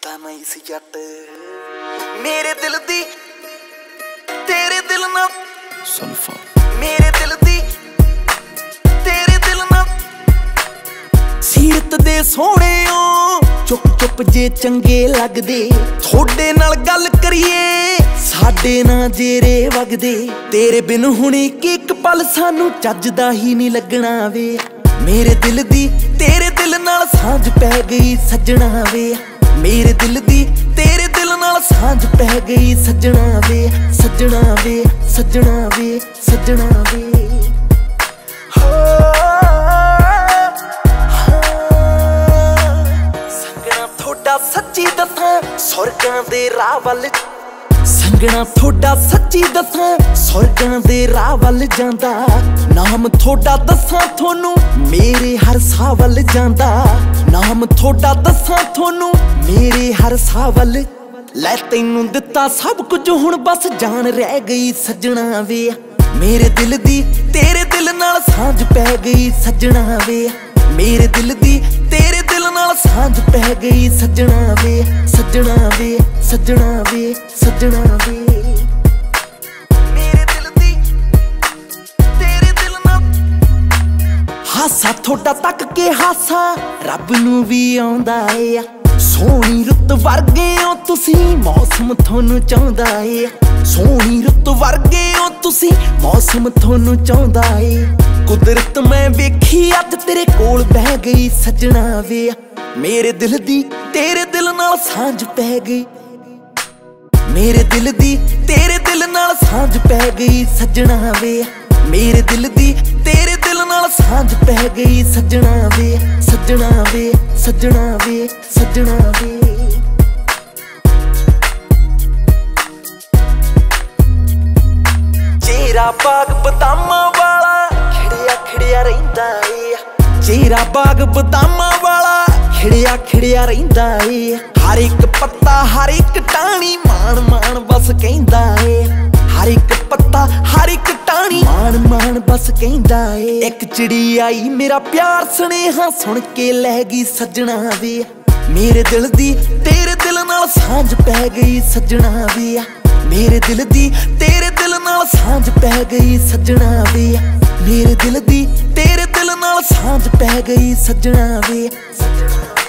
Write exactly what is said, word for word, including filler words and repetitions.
ਤਾਂ ਨਹੀਂ ਸੀ ਜੱਟ ਮੇਰੇ ਦਿਲ ਦੀ ਤੇਰੇ ਦਿਲ ਨਾਲ ਸੁਲਫਾ ਮੇਰੇ ਦਿਲ ਦੀ ਤੇਰੇ ਦਿਲ ਨਾਲ ਸੀਰਤ ਦੇ ਸੋਹਣਿਓ ਚੁੱਪ ਚੁੱਪ ਜੇ ਚੰਗੇ ਲੱਗਦੇ ਥੋੜੇ ਨਾਲ ਗੱਲ ਕਰੀਏ ਸਾਡੇ ਨਾ ਜੇਰੇ ਵਗਦੇ ਤੇਰੇ ਬਿਨ ਹੁਣ ਇੱਕ ਪਲ ਸਾਨੂੰ ਚੱਜਦਾ ਹੀ ਨਹੀਂ ਲੱਗਣਾ ਵੇ ਮੇਰੇ ਦਿਲ ਦੀ ਤੇਰੇ ਦਿਲ ਨਾਲ ਸਾਂਝ ਪੈ ਗਈ ਸੱਜਣਾ ਵੇ ਮੇਰੇ ਦਿਲ ਦੀ ਤੇਰੇ ਦਿਲ ਨਾਲ ਸਾਂਝ ਪੈ ਗਈ ਸੱਜਣਾ ਵੇ ਸੱਜਣਾ ਵੇ ਸੱਜਣਾ ਵੇ ਸੱਜਣਾ ਵੇ ਸੰਗਣਾ ਥੋੜਾ ਸੱਚੀ ਦੱਸਾਂ ਸੁਰਗਾਂ ਦੇ ਰਾਹ ਵੱਲ ਸੰਗਣਾ ਥੋੜਾ ਸੱਚੀ ਦੱਸਾਂ ਸੁਰਗਾਂ ਦੇ ਰਾਹ ਵੱਲ ਜਾਂਦਾ ਨਾਮ ਥੋੜਾ ਦੱਸਾਂ ਤੁਹਾਨੂੰ ਮੇਰੇ ਹਰ ਸਾਹ ਵੱਲ ਜਾਂਦਾ ਨਾਮ ਥੋੜਾ ਦੱਸਾਂ ਤੁਹਾਨੂੰ ਮੇਰੇ ਹਰ ਸਾਹ ਵੱਲ ਲੈ ਤੈਨੂੰ ਦਿੱਤਾ ਸਭ ਕੁਝ ਹੁਣ ਬਸ ਜਾਨ ਰਹਿ ਗਈ ਸੱਜਣਾ ਵੇ ਮੇਰੇ ਦਿਲ ਦੀ ਤੇਰੇ ਦਿਲ ਨਾਲ ਸਾਂਝ ਪੈ ਗਈ ਸੱਜਣਾ ਵੇ ਮੇਰੇ ਦਿਲ ਦੀ ਤੇਰੇ ਦਿਲ ਨਾਲ ਸਾਂਝ ਪੈ ਗਈ ਸੱਜਣਾ ਵੇ ਸੱਜਣਾ ਵੇ ਸੱਜਣਾ ਵੇ ਸੱਜਣਾ ਵੇ ਮੇਰੇ ਦਿਲ ਦੀ ਤੇਰੇ ਦਿਲ ਨਾਲ ਹਾਸਾ ਥੋੜਾ ਤੱਕ ਕੇ ਹਾਸਾ ਰੱਬ ਨੂੰ ਵੀ ਆਉਂਦਾ ਏ ਸੋਹਣੀ ਰੁੱਤ ਵਰਗੇ ਹੋ ਤੁਸੀਂ ਮੌਸਮ ਤੁਹਾਨੂੰ ਚਾਹੁੰਦਾ ਏ ਸੋਹਣੀ ਰੁੱਤ ਵਰਗੇ ਹੋ ਤੁਸੀਂ ਮੌਸਮ ਤੁਹਾਨੂੰ ਚਾਹੁੰਦਾ ਏ ਕੁਦਰਤ ਮੈਂ ਵੇਖੀ ਅੱਜ ਤੇਰੇ ਕੋਲ ਬਹਿ ਗਈ ਸੱਜਣਾ ਵੇ ਮੇਰੇ ਦਿਲ ਦੀ ਤੇਰੇ ਦਿਲ ਨਾਲ ਸਾਂਝ ਪੈ ਗਈ ਮੇਰੇ ਦਿਲ ਦੀ ਤੇਰੇ ਦਿਲ ਨਾਲ ਸਾਂਝ ਪੈ ਗਈ ਸੱਜਣਾ ਵੇ ਮੇਰੇ ਦਿਲ ਦੀ ਤੇਰੇ ਦਿਲ ਨਾਲ ਸਾਂਝ ਪੈ ਗਈ ਸੱਜਣਾ ਵੇ ਸੱਜਣਾ ਵੇ ਸੱਜਣਾ ਵੇ ਸੱਜਣਾ ਵੇ ਚਿਹਰਾ ਬਾਗ ਬਦਾਮਾਂ ਵਾਲਾ ਖਿੜਿਆ ਖਿੜਿਆ ਰਹਿੰਦਾ ਏ ਚਿਹਰਾ ਬਾਗ ਬਦਾਮਾਂ ਵਾਲਾ ਖਿੜਿਆ ਖਿੜਿਆ ਰਹਿੰਦਾ ਏ ਹਰ ਇੱਕ ਪੱਤਾ ਹਰ ਇੱਕ ਟਾਹਣੀ ਮਾਣ ਮਾਣ ਬਸ ਕਹਿੰਦਾ ਏ ਹਰ ਇੱਕ ਪੱਤਾ ਹਰ ਇੱਕ ਟਾਹਣੀ ਮਾਣ ਮਾਣ ਬਸ ਕਹਿੰਦਾ ਏ ਇੱਕ ਚਿੜੀ ਆਈ ਮੇਰਾ ਪਿਆਰ ਸੁਨੇਹਾ ਸੁਣ ਕੇ ਲੈ ਗਈ ਸੱਜਣਾ ਵੇ ਮੇਰੇ ਦਿਲ ਦੀ ਤੇਰੇ ਦਿਲ ਨਾਲ ਸਾਂਝ ਪੈ ਗਈ ਸੱਜਣਾ ਵੇ ਮੇਰੇ ਦਿਲ ਦੀ ਤੇਰੇ ਦਿਲ ਨਾਲ ਸਾਂਝ ਪੈ ਗਈ ਸੱਜਣਾ ਵੇ ਮੇਰੇ ਦਿਲ ਦੀ ਤੇਰੇ ਦਿਲ ਨਾਲ ਸਾਂਝ ਪੈ ਗਈ ਸੱਜਣਾ ਵੇ।